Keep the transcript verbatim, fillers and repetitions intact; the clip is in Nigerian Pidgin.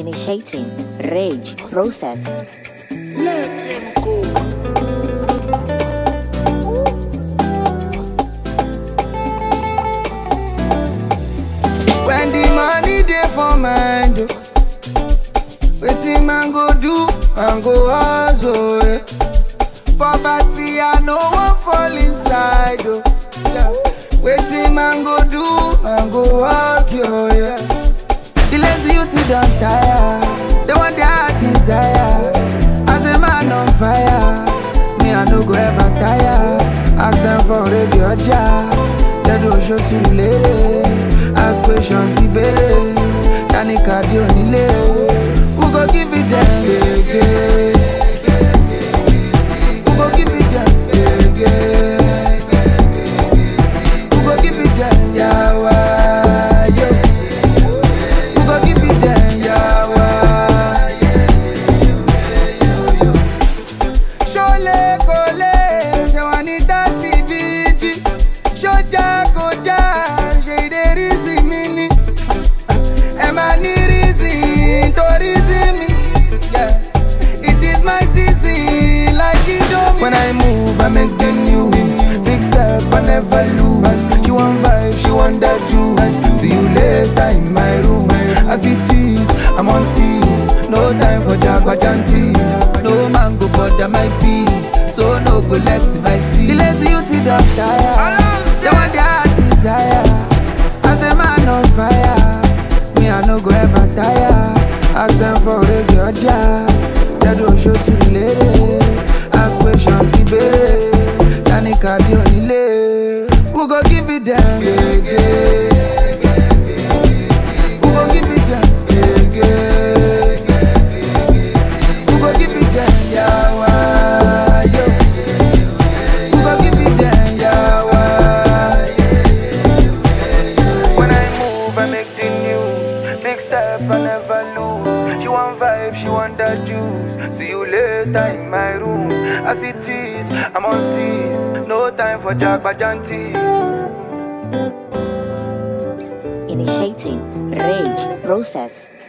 Initiating rage process. Let him go. When the money dey for mind, wetin man go do and go hustle. Eh. Poverty I no wan fall inside. Oh. Yeah. Wetin man go do and go work yo. Yeah. The lazy youth don tire, they want their heart desire. As a man on fire, me I no go ever tire. Ask them for radio job, they don't show you later. Ask questions, see better. Tani kadi onile, who go give it them? Yeah, yeah. Who go give it them? Yeah, yeah. Who go give it them? Yawa, yeah. Who go give it them? Yawa, yeah. Shole kole, shawani tati biji, shoja koja. When I move, I make the news. Big step, I never lose. She want vibe, she want that juice. See you later in my room. As it is, I'm on steez. No time for jagbajantis. No man go bother my peace. So no go less if I steal. The lazy youth don't tire. They want their heart desire. As a man on fire, me I no go ever tire. Ask them for regular job. They don't show you later. Ask questions, see better. Tani kadi onile, who go give it them? Yeah, yeah. Who go give it them? Yeah, yeah. Who go give it them? Yawa, yo. Who go give it them? Yawa. When I move, I make the news. Big step, I never lose. She want vibe, she want that juice. See you later in my room. As it is, I'm on steez. No time for jagbajantis. Initiating rage process.